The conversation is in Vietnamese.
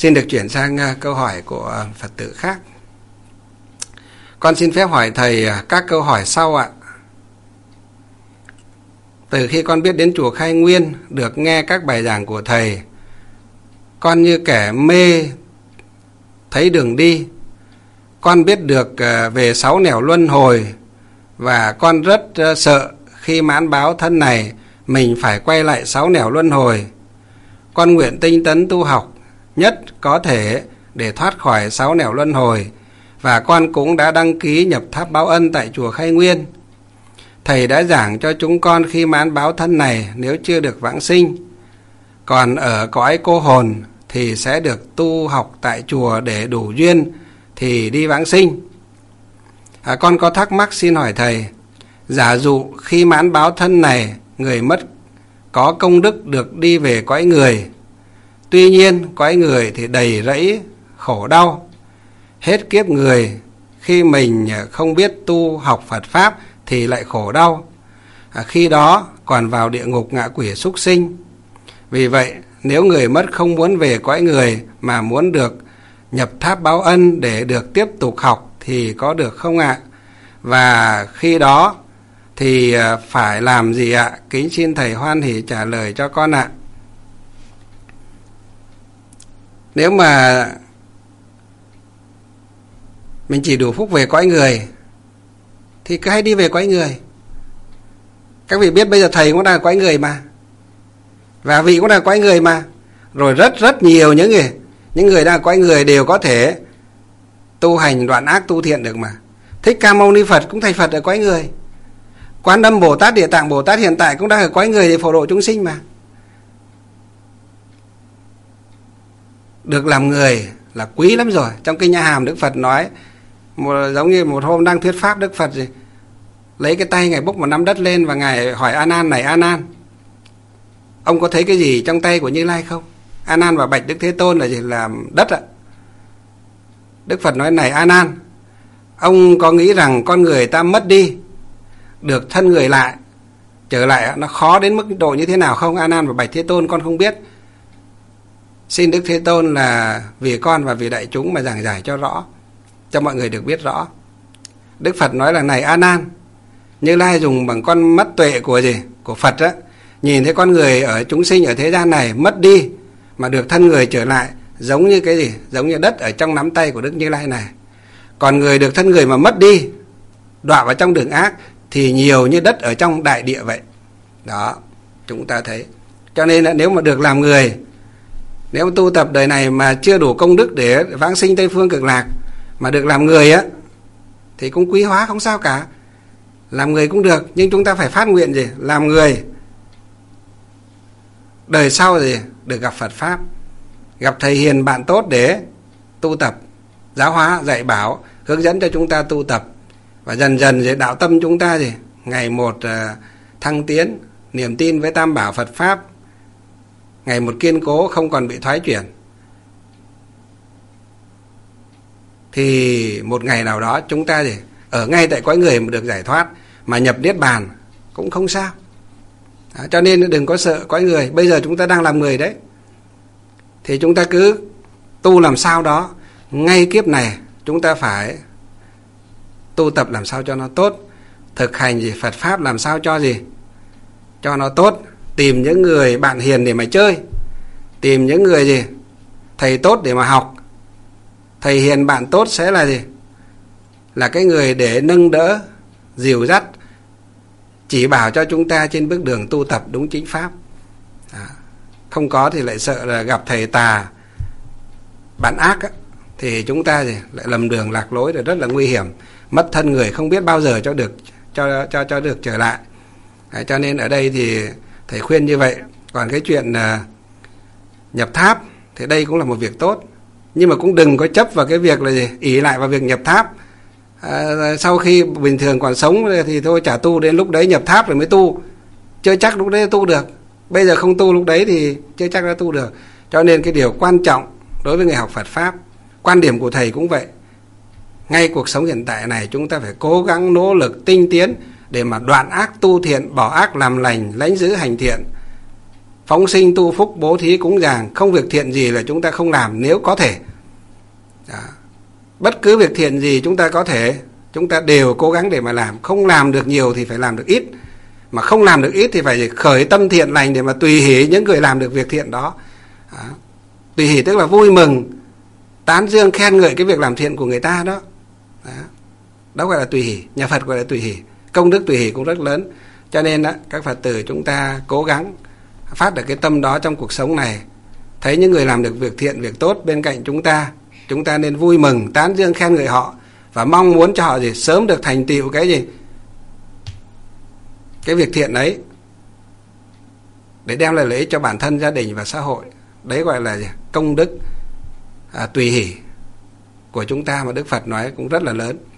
Xin được chuyển sang câu hỏi của Phật tử khác. Con xin phép hỏi thầy các câu hỏi sau ạ. Từ khi con biết đến chùa Khai Nguyên, được nghe các bài giảng của thầy, con như kẻ mê thấy đường đi. Con biết được về 6 nẻo luân hồi, và con rất sợ khi mãn báo thân này mình phải quay lại 6 nẻo luân hồi. Con nguyện tinh tấn tu học nhất có thể để thoát khỏi 6 nẻo luân hồi, và con cũng đã đăng ký nhập tháp báo ân tại chùa Khai Nguyên. Thầy đã giảng cho chúng con khi mãn báo thân này nếu chưa được vãng sinh, còn ở cõi cô hồn thì sẽ được tu học tại chùa để đủ duyên thì đi vãng sinh. Con có thắc mắc xin hỏi thầy, giả dụ khi mãn báo thân này người mất có công đức được đi về cõi người, tuy nhiên cõi người thì đầy rẫy khổ đau, hết kiếp người khi mình không biết tu học Phật Pháp thì lại khổ đau, khi đó còn vào địa ngục ngạ quỷ súc sinh. Vì vậy nếu người mất không muốn về cõi người mà muốn được nhập tháp báo ân để được tiếp tục học thì có được không ạ? Và khi đó thì phải làm gì ạ? Kính xin thầy hoan hỷ trả lời cho con ạ. Nếu mà mình chỉ đủ phúc về cõi người thì cứ hãy đi về cõi người. Các vị biết bây giờ thầy cũng đang ở cõi người mà, và vị cũng đang ở cõi người mà. Rồi rất nhiều những người đang ở cõi người đều có thể tu hành đoạn ác tu thiện được mà. Thích Ca Mâu Ni Phật cũng thành Phật ở cõi người. Quán Âm Bồ Tát, Địa Tạng Bồ Tát hiện tại cũng đang ở cõi người để phổ độ chúng sinh mà. Được làm người là quý lắm rồi. Trong Kinh A Hàm Đức Phật nói, giống như một hôm đang thuyết pháp, Đức Phật gì lấy cái tay Ngài bốc một nắm đất lên và Ngài hỏi A Nan, này A Nan, ông có thấy cái gì trong tay của Như Lai không? A Nan và bạch Đức Thế Tôn là gì? Là đất ạ. Đức Phật nói, này A Nan, ông có nghĩ rằng con người ta mất đi được thân người lại trở lại nó khó đến mức độ như thế nào không? A Nan và bạch Thế Tôn, con không biết. Xin Đức Thế Tôn là vì con và vì đại chúng mà giảng giải cho rõ, cho mọi người được biết rõ. Đức Phật nói là, này A Nan, Như Lai dùng bằng con mắt tuệ của gì? Của Phật á, nhìn thấy con người ở chúng sinh ở thế gian này mất đi mà được thân người trở lại, giống như cái gì? Giống như đất ở trong nắm tay của Đức Như Lai này. Còn người được thân người mà mất đi, đọa vào trong đường ác thì nhiều như đất ở trong đại địa vậy. Đó, chúng ta thấy. Cho nên là nếu mà được làm người, nếu mà tu tập đời này mà chưa đủ công đức để vãng sinh Tây Phương Cực Lạc, mà được làm người á thì cũng quý hóa, không sao cả. Làm người cũng được, nhưng chúng ta phải phát nguyện gì? Làm người đời sau gì? Được gặp Phật Pháp, gặp thầy hiền bạn tốt để tu tập, giáo hóa, dạy bảo, hướng dẫn cho chúng ta tu tập. Và dần dần gì? Đạo tâm chúng ta gì? Ngày một thăng tiến, niềm tin với Tam Bảo Phật Pháp ngày một kiên cố, không còn bị thoái chuyển. Thì một ngày nào đó chúng ta gì? Ở ngay tại cõi người mà được giải thoát, mà nhập Niết Bàn cũng không sao. Đó, cho nên đừng có sợ cõi người. Bây giờ chúng ta đang làm người đấy, thì chúng ta cứ tu làm sao đó. Ngay kiếp này chúng ta phải tu tập làm sao cho nó tốt, thực hành gì? Phật Pháp làm sao cho gì? Cho nó tốt. Tìm những người bạn hiền để mà chơi, tìm những người gì? Thầy tốt để mà học. Thầy hiền bạn tốt sẽ là gì? Là cái người để nâng đỡ, dìu dắt, chỉ bảo cho chúng ta trên bước đường tu tập đúng chính pháp. Không có thì lại sợ là gặp thầy tà, bạn ác á, thì chúng ta gì? Lại lầm đường lạc lối, rồi rất là nguy hiểm, mất thân người không biết bao giờ cho được trở lại. Cho nên ở đây thì thầy khuyên như vậy. Còn cái chuyện nhập tháp thì đây cũng là một việc tốt, nhưng mà cũng đừng có chấp vào cái việc là gì? Ỷ lại vào việc nhập tháp. Sau khi bình thường còn sống thì thôi chả tu, đến lúc đấy nhập tháp rồi mới tu, chưa chắc lúc đấy tu được. Bây giờ không tu lúc đấy thì chưa chắc đã tu được. Cho nên cái điều quan trọng đối với người học Phật Pháp, quan điểm của thầy cũng vậy. Ngay cuộc sống hiện tại này chúng ta phải cố gắng nỗ lực tinh tiến để mà đoạn ác tu thiện, bỏ ác làm lành, lãnh giữ hành thiện. phóng sinh tu phúc, bố thí cúng dường, không việc thiện gì là chúng ta không làm nếu có thể. Đó. Bất cứ việc thiện gì chúng ta có thể, chúng ta đều cố gắng để mà làm. Không làm được nhiều thì phải làm được ít, mà không làm được ít thì phải khởi tâm thiện lành để mà tùy hỷ những người làm được việc thiện đó. Đó. Tùy hỷ tức là vui mừng, tán dương khen ngợi cái việc làm thiện của người ta đó. Đó, đó gọi là tùy hỷ. Nhà Phật gọi là tùy hỷ. Công đức tùy hỷ cũng rất lớn. Cho nên đó, các Phật tử chúng ta cố gắng phát được cái tâm đó trong cuộc sống này. Thấy những người làm được việc thiện, việc tốt bên cạnh chúng ta nên vui mừng, tán dương khen ngợi họ, và mong muốn cho họ sớm được thành tựu cái việc thiện ấy, để đem lại lợi ích cho bản thân, gia đình và xã hội. Đấy gọi là công đức tùy hỷ của chúng ta, mà Đức Phật nói cũng rất là lớn.